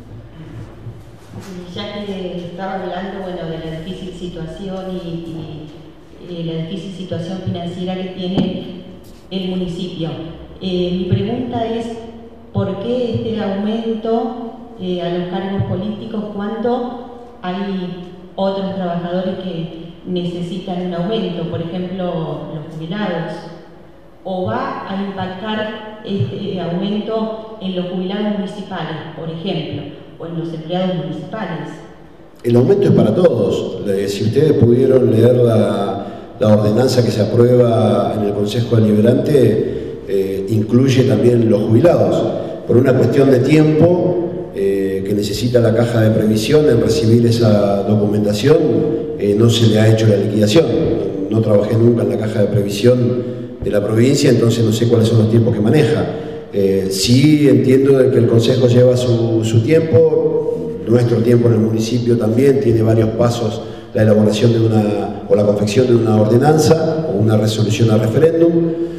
S4: Ya que estaba hablando, bueno, de la difícil situación y, y, y la difícil situación financiera que tiene el municipio, eh, mi pregunta es ¿por qué este aumento eh, a los cargos políticos cuando hay otros trabajadores que necesitan un aumento, por ejemplo los jubilados? ¿O va a impactar este aumento en los jubilados municipales, por ejemplo, o en los empleados municipales?
S2: El aumento es para todos. Si ustedes pudieron leer la, la ordenanza que se aprueba en el Consejo Deliberante, eh, incluye también los jubilados. por una cuestión de tiempo eh, que necesita la caja de previsión en recibir esa documentación, eh, no se le ha hecho la liquidación. No, no trabajé nunca en la caja de previsión de la provincia, entonces no sé cuáles son los tiempos que maneja. Eh, sí entiendo de que el Consejo lleva su, su tiempo, nuestro tiempo en el municipio también tiene varios pasos, la elaboración de una, o la confección de una ordenanza o una resolución al referéndum.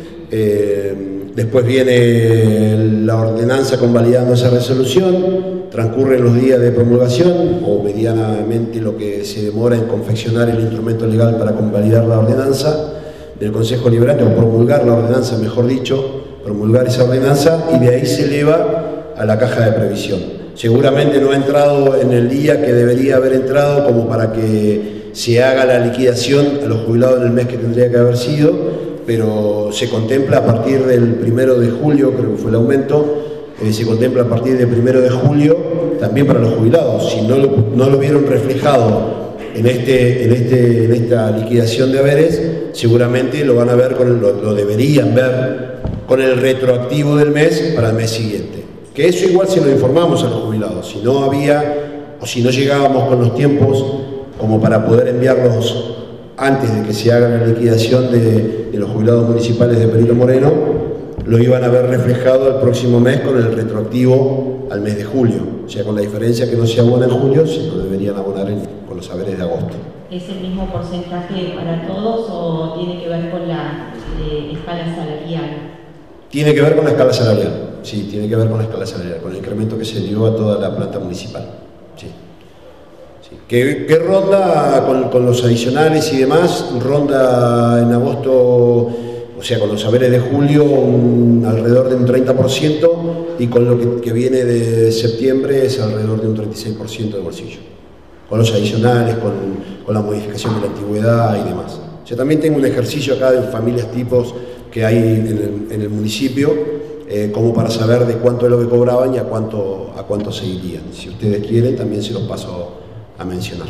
S2: Eh, después viene la ordenanza convalidando esa resolución, transcurren los días de promulgación o medianamente lo que se demora en confeccionar el instrumento legal para convalidar la ordenanza del Consejo Deliberante, o promulgar la ordenanza, mejor dicho, promulgar esa ordenanza, y de ahí se eleva a la caja de previsión. Seguramente no ha entrado en el día que debería haber entrado como para que se haga la liquidación a los jubilados en el mes que tendría que haber sido, pero se contempla a partir del primero de julio, creo que fue el aumento, eh, se contempla a partir del primero de julio también para los jubilados. Si no lo, no lo vieron reflejado en, este, en, este, en esta liquidación de haberes, seguramente lo van a ver, con el, lo, lo deberían ver con el retroactivo del mes para el mes siguiente. Que eso igual se lo informamos a los jubilados, si no había o si no llegábamos con los tiempos como para poder enviarlos antes de que se haga la liquidación de, de los jubilados municipales de Perito Moreno, lo iban a ver reflejado el próximo mes con el retroactivo al mes de julio, o sea, con la diferencia que no se abona en julio, se lo deberían abonar en, con los haberes de agosto.
S4: ¿Es el mismo porcentaje para todos o tiene que ver con la eh, escala salarial?
S2: Tiene que ver con la escala salarial, sí, tiene que ver con la escala salarial, con el incremento que se dio a toda la planta municipal. Sí. Sí. ¿Qué, qué ronda con, con los adicionales y demás? Ronda en agosto, o sea, con los haberes de julio, un, alrededor de un treinta por ciento, y con lo que, que viene de septiembre es alrededor de un treinta y seis por ciento de bolsillo. Con los adicionales, con, con la modificación de la antigüedad y demás. O sea, también tengo un ejercicio acá de familias tipos que hay en el, en el municipio, eh, como para saber de cuánto es lo que cobraban y a cuánto, a cuánto se irían. Si ustedes quieren, también se los paso a mencionar.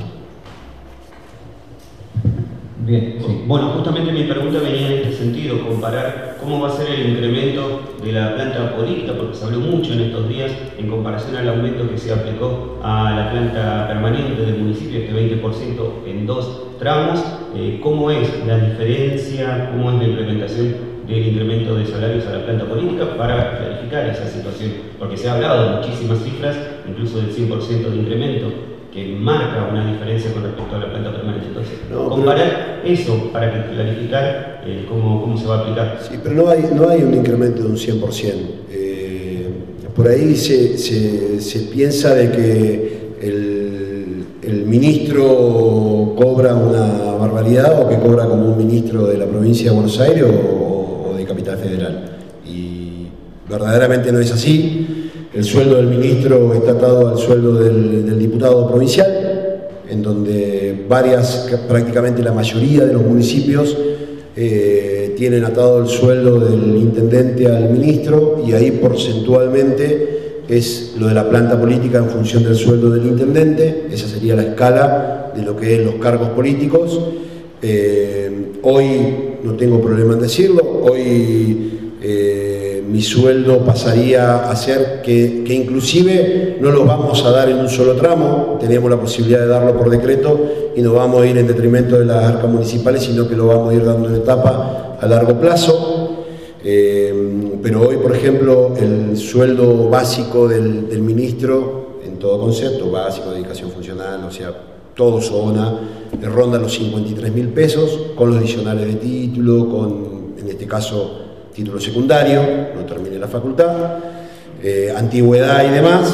S5: Bien, sí. Bueno, justamente mi pregunta venía en este sentido, comparar cómo va a ser el incremento de la planta política, porque se habló mucho en estos días en comparación al aumento que se aplicó a la planta permanente del municipio, este veinte por ciento en dos tramos. Eh, ¿Cómo es la diferencia, cómo es la implementación del incremento de salarios a la planta política para clarificar esa situación? Porque se ha hablado de muchísimas cifras, incluso del cien por ciento de incremento, que marca una diferencia con respecto a la planta permanente. Entonces, no, comparar pero... eso para que clarificar eh, cómo, cómo se va a aplicar.
S2: Sí, pero no hay, no hay un incremento de un cien por ciento. Eh, por ahí se, se, se piensa de que el, el ministro cobra una barbaridad, o que cobra como un ministro de la provincia de Buenos Aires o, o de Capital Federal. Y verdaderamente no es así. El sueldo del ministro está atado al sueldo del, del diputado provincial, en donde varias, prácticamente la mayoría de los municipios eh, tienen atado el sueldo del intendente al ministro, y ahí porcentualmente es lo de la planta política en función del sueldo del intendente. Esa sería la escala de lo que es los cargos políticos. Eh, hoy no tengo problema en decirlo, hoy eh, mi sueldo pasaría a ser que, que inclusive no lo vamos a dar en un solo tramo, tenemos la posibilidad de darlo por decreto y no vamos a ir en detrimento de las arcas municipales, sino que lo vamos a ir dando en etapa a largo plazo. Eh, pero hoy, por ejemplo, el sueldo básico del, del ministro, en todo concepto, básico, dedicación funcional, o sea, todo zona, ronda los cincuenta y tres mil pesos, con los adicionales de título, con, en este caso, título secundario, no termine la facultad, eh, antigüedad y demás,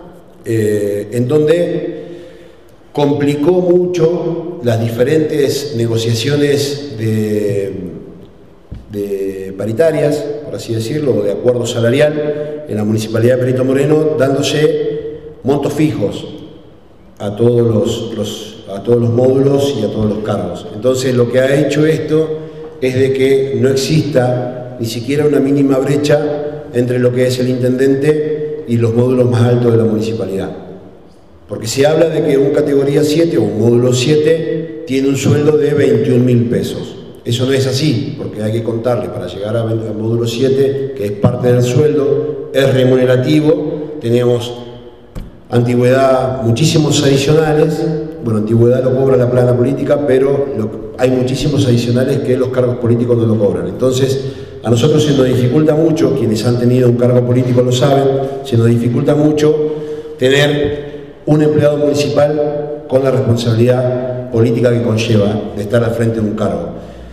S2: eh, en donde complicó mucho las diferentes negociaciones de, de paritarias, por así decirlo, o de acuerdo salarial en la Municipalidad de Perito Moreno, dándose montos fijos a todos los, los, a todos los módulos y a todos los cargos. Entonces, lo que ha hecho esto es de que no exista ni siquiera una mínima brecha entre lo que es el intendente y los módulos más altos de la municipalidad. Porque se habla de que un categoría siete o un módulo siete tiene un sueldo de veintiún mil pesos. Eso no es así, porque hay que contarle para llegar a módulo siete, que es parte del sueldo, es remunerativo, tenemos antigüedad, muchísimos adicionales. Bueno, antigüedad lo cobra la plana política, pero lo, hay muchísimos adicionales que los cargos políticos no lo cobran. Entonces, a nosotros se nos dificulta mucho, quienes han tenido un cargo político lo saben, se nos dificulta mucho tener un empleado municipal con la responsabilidad política que conlleva de estar al frente de un cargo,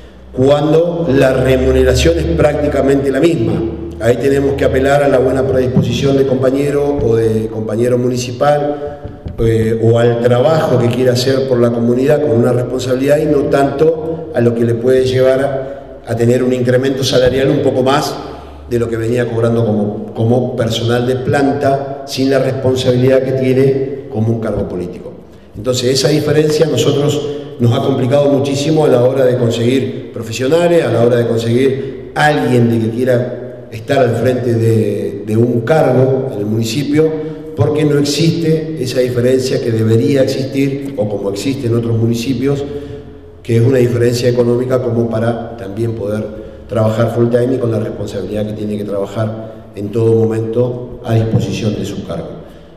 S2: cuando la remuneración es prácticamente la misma. Ahí tenemos que apelar a la buena predisposición de compañero o de compañero municipal eh, o al trabajo que quiere hacer por la comunidad con una responsabilidad, y no tanto a lo que le puede llevar a, a tener un incremento salarial un poco más de lo que venía cobrando como, como personal de planta, sin la responsabilidad que tiene como un cargo político. Entonces, esa diferencia a nosotros nos ha complicado muchísimo a la hora de conseguir profesionales, a la hora de conseguir alguien de que quiera estar al frente de, de un cargo en el municipio, porque no existe esa diferencia que debería existir, o como existe en otros municipios, que es una diferencia económica como para también poder trabajar full time y con la responsabilidad que tiene que trabajar en todo momento a disposición de su cargo.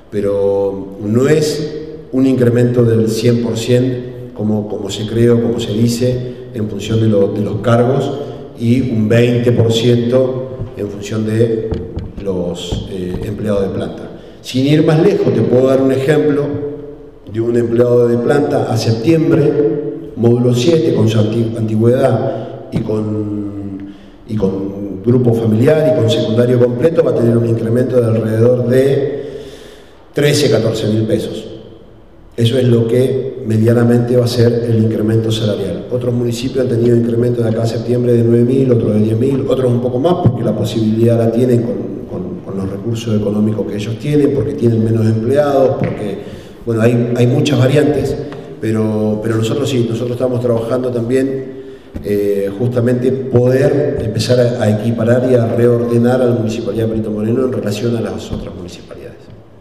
S2: Pero no es un incremento del cien por ciento como, como se cree o como se dice en función de, lo, de los cargos, y un veinte por ciento en función de los eh, empleados de planta. Sin ir más lejos, te puedo dar un ejemplo de un empleado de planta a septiembre, módulo siete, con su antigüedad y con, y con grupo familiar y con secundario completo, va a tener un incremento de alrededor de trece, catorce mil pesos. Eso es lo que medianamente va a ser el incremento salarial. Otros municipios han tenido incrementos de acá a septiembre de nueve mil, otros de diez mil, otros un poco más porque la posibilidad la tienen con, con, con los recursos económicos que ellos tienen, porque tienen menos empleados, porque, bueno, hay, hay muchas variantes, pero, pero nosotros sí, nosotros estamos trabajando también eh, justamente poder empezar a, a equiparar y a reordenar a la Municipalidad de Perito Moreno en relación a las otras municipalidades.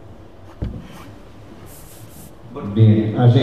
S1: Bien, allí.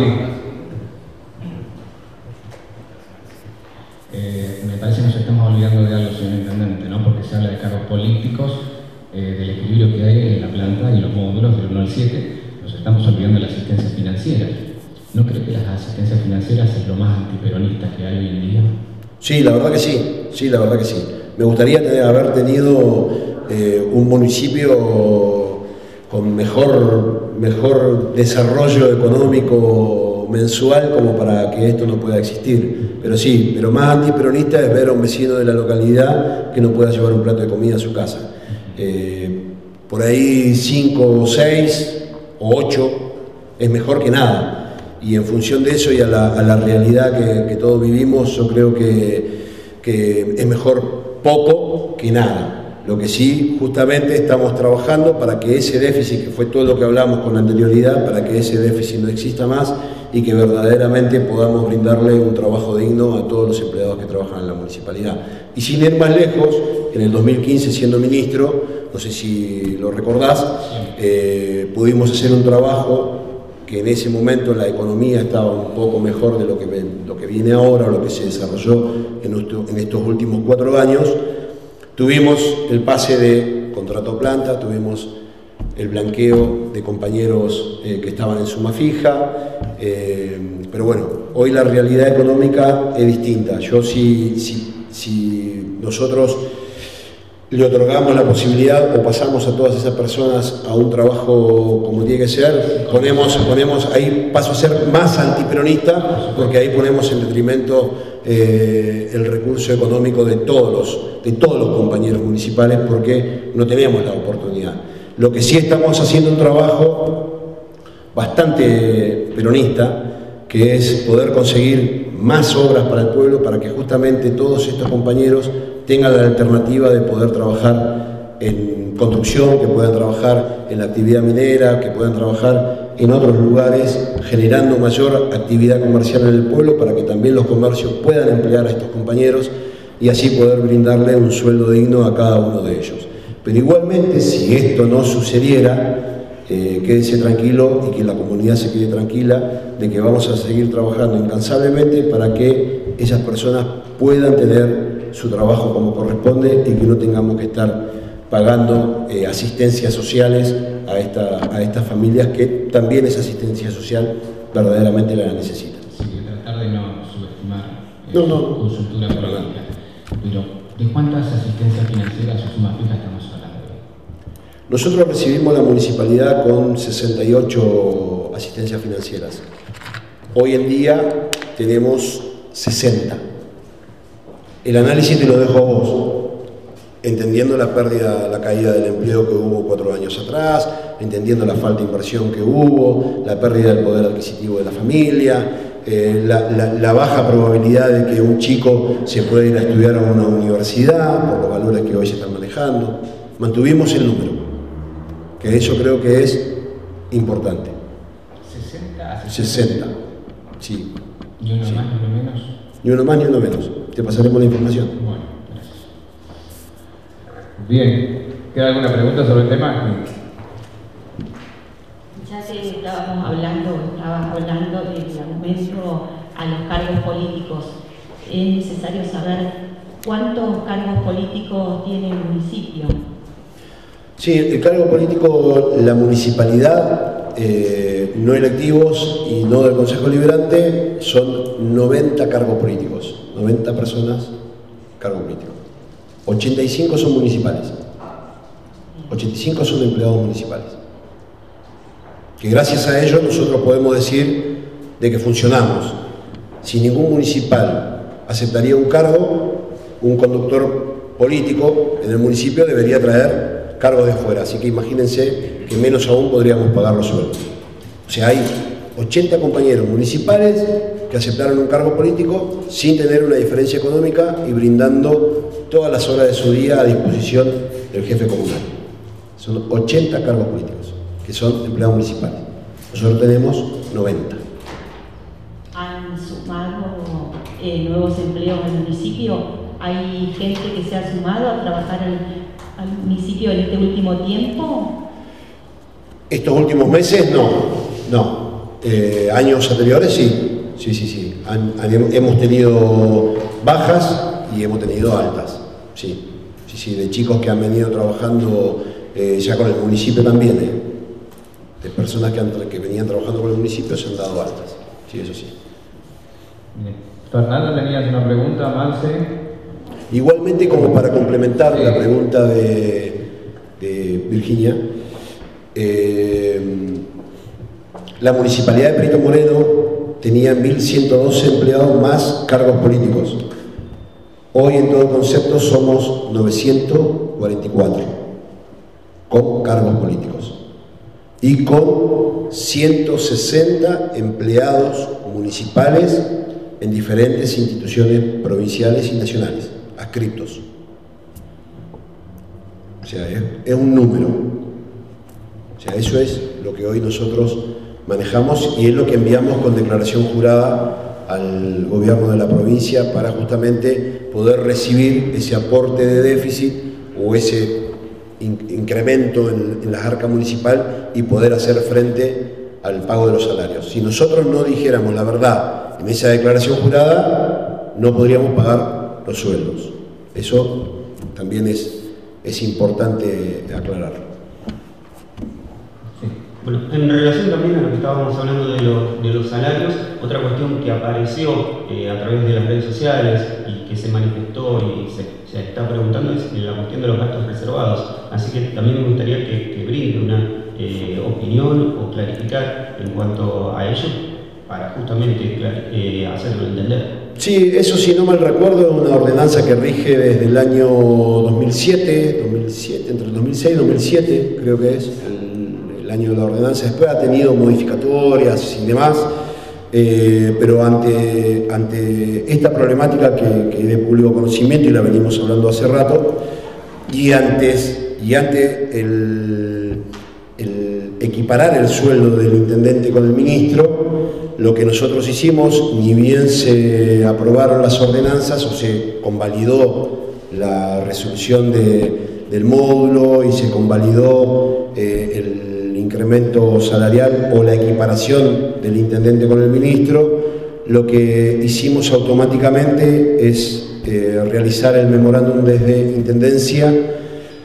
S6: Eh, me parece que nos estamos olvidando de algo, señor Intendente, ¿no? Porque se habla de cargos políticos, eh, del equilibrio que hay en la planta y los módulos del uno al siete, nos estamos olvidando de la asistencia financiera. ¿No cree que las asistencias financieras es lo más antiperonista que hay hoy en día?
S2: Sí, la verdad que sí, sí, la verdad que sí. Me gustaría tener, haber tenido eh, un municipio con mejor, mejor desarrollo económico mensual como para que esto no pueda existir. Pero sí, pero más antiperonista es ver a un vecino de la localidad que no pueda llevar un plato de comida a su casa. Eh, por ahí cinco o seis o ocho es mejor que nada. Y en función de eso y a la, a la realidad que, que todos vivimos, yo creo que, que es mejor poco que nada. Lo que sí, justamente estamos trabajando para que ese déficit, que fue todo lo que hablamos con anterioridad, para que ese déficit no exista más y que verdaderamente podamos brindarle un trabajo digno a todos los empleados que trabajan en la municipalidad. Y sin ir más lejos, en el dos mil quince, siendo ministro, no sé si lo recordás, eh, pudimos hacer un trabajo que en ese momento la economía estaba un poco mejor de lo que, lo que viene ahora, o lo que se desarrolló en, nuestro, en estos últimos cuatro años. Tuvimos el pase de contrato planta, tuvimos el blanqueo de compañeros eh, que estaban en suma fija, eh, pero bueno, hoy la realidad económica es distinta. Yo si, si, si nosotros le otorgamos la posibilidad o pasamos a todas esas personas a un trabajo como tiene que ser, ponemos, ponemos ahí paso a ser más antiperonista, porque ahí ponemos en detrimento eh, el recurso económico de todos los, de todos los compañeros municipales, porque no tenemos la oportunidad. Lo que sí estamos haciendo un trabajo bastante peronista, que es poder conseguir más obras para el pueblo, para que justamente todos estos compañeros tengan la alternativa de poder trabajar en construcción, que puedan trabajar en la actividad minera, que puedan trabajar en otros lugares, generando mayor actividad comercial en el pueblo, para que también los comercios puedan emplear a estos compañeros y así poder brindarle un sueldo digno a cada uno de ellos. Pero igualmente, si esto no sucediera, eh, quédese tranquilo y que la comunidad se quede tranquila de que vamos a seguir trabajando incansablemente para que esas personas puedan tener su trabajo como corresponde y que no tengamos que estar pagando eh, asistencias sociales a, esta, a estas familias que también esa asistencia social verdaderamente la necesitan.
S6: Sí, tratar de no subestimar eh,
S2: no, no,
S6: su consultura política. Pero, ¿de cuántas asistencias financieras o sumas fijas estamos hablando?
S2: Nosotros recibimos la municipalidad con sesenta y ocho asistencias financieras. Hoy en día tenemos sesenta. El análisis te lo dejo a vos, entendiendo la pérdida, la caída del empleo que hubo cuatro años atrás, entendiendo la falta de inversión que hubo, la pérdida del poder adquisitivo de la familia, eh, la, la, la baja probabilidad de que un chico se pueda ir a estudiar a una universidad por los valores que hoy se están manejando. Mantuvimos el número, que eso creo que es importante.
S6: ¿sesenta?
S2: sesenta, sí.
S6: ¿Ni uno
S2: sí.
S6: más ni uno menos?
S2: Ni uno más ni uno menos. Te pasaremos la información.
S6: Bueno, gracias.
S1: Bien, ¿queda alguna pregunta sobre el tema?
S4: Ya que estábamos hablando, estabas hablando del aumento a los cargos políticos, es necesario saber cuántos cargos políticos tiene el municipio.
S2: Sí, el cargo político, la municipalidad, eh, no electivos y no del Consejo Deliberante, son noventa cargos políticos, noventa personas, cargo político. ochenta y cinco son municipales, ochenta y cinco son empleados municipales. Que gracias a ellos nosotros podemos decir de que funcionamos. Si ningún municipal aceptaría un cargo, un conductor político en el municipio debería traer cargos de afuera, así que imagínense que menos aún podríamos pagar los sueldos. O sea, hay ochenta compañeros municipales que aceptaron un cargo político sin tener una diferencia económica y brindando todas las horas de su día a disposición del jefe comunal. Son ochenta cargos políticos que son empleados municipales. Nosotros tenemos noventa.
S4: ¿Han sumado eh, nuevos empleos en el municipio? ¿Hay gente que se ha sumado a trabajar al, al municipio en este último tiempo?
S2: Estos últimos meses no, no. Eh, años anteriores sí, sí, sí, sí. Han, han, hemos tenido bajas y hemos tenido altas, sí, sí, sí, de chicos que han venido trabajando eh, ya con el municipio también, eh, de personas que, han, que venían trabajando con el municipio se han dado altas, sí, eso sí.
S1: Bien. Fernando, ¿tenías una pregunta, Marce?
S2: Igualmente, como para complementar
S1: sí.
S2: la pregunta de, de Virginia, eh, la Municipalidad de Perito Moreno tenía mil ciento doce empleados más cargos políticos. Hoy en todo concepto somos novecientos cuarenta y cuatro con cargos políticos y con ciento sesenta empleados municipales en diferentes instituciones provinciales y nacionales, adscritos. O sea, es, es un número. O sea, eso es lo que hoy nosotros manejamos y es lo que enviamos con declaración jurada al gobierno de la provincia para justamente poder recibir ese aporte de déficit o ese in incremento en, en la arca municipal y poder hacer frente al pago de los salarios. Si nosotros no dijéramos la verdad en esa declaración jurada, no podríamos pagar los sueldos. Eso también es, es importante aclarar.
S5: Bueno, en relación también a lo que estábamos hablando de, lo, de los salarios, otra cuestión que apareció eh, a través de las redes sociales y que se manifestó y se, se está preguntando es la cuestión de los gastos reservados. Así que también me gustaría que, que brinde una eh, opinión o clarificar en cuanto a ello para justamente eh, hacerlo entender.
S2: Sí, eso si no mal recuerdo es una ordenanza que rige desde el año dos mil siete, dos mil siete entre el dos mil seis y dos mil siete creo que es el, el año de la ordenanza. Después ha tenido modificatorias y demás, eh, pero ante, ante esta problemática que, que es de público conocimiento y la venimos hablando hace rato, y antes y ante el, el equiparar el sueldo del intendente con el ministro, lo que nosotros hicimos, ni bien se aprobaron las ordenanzas o se convalidó la resolución de, del módulo y se convalidó eh, el incremento salarial o la equiparación del intendente con el ministro, lo que hicimos automáticamente es eh, realizar el memorándum desde Intendencia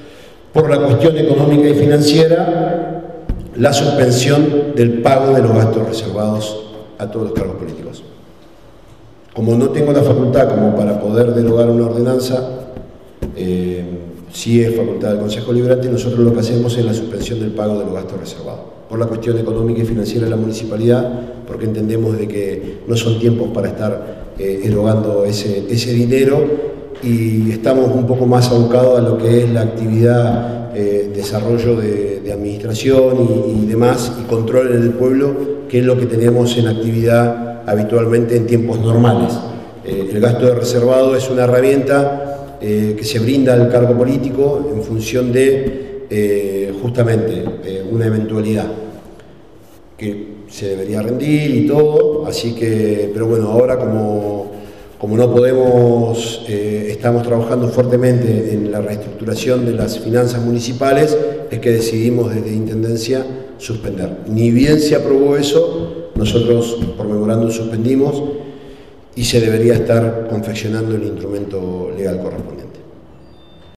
S2: por la cuestión económica y financiera, la suspensión del pago de los gastos reservados a todos los cargos políticos. Como no tengo la facultad como para poder derogar una ordenanza, eh, sí es facultad del Consejo Deliberante, nosotros lo que hacemos es la suspensión del pago de los gastos reservados, por la cuestión económica y financiera de la municipalidad, porque entendemos de que no son tiempos para estar eh, erogando ese, ese dinero, y estamos un poco más abocados a lo que es la actividad, eh, desarrollo de, de administración y, y demás, y control en el pueblo, que es lo que tenemos en actividad habitualmente en tiempos normales. Eh, el gasto de reservado es una herramienta eh, que se brinda al cargo político en función de eh, justamente eh, una eventualidad que se debería rendir y todo, así que, pero bueno, ahora como, como no podemos, eh, estamos trabajando fuertemente en la reestructuración de las finanzas municipales, es que decidimos desde Intendencia suspender. Ni bien se aprobó eso, nosotros por memorándum suspendimos y se debería estar confeccionando el instrumento legal correspondiente.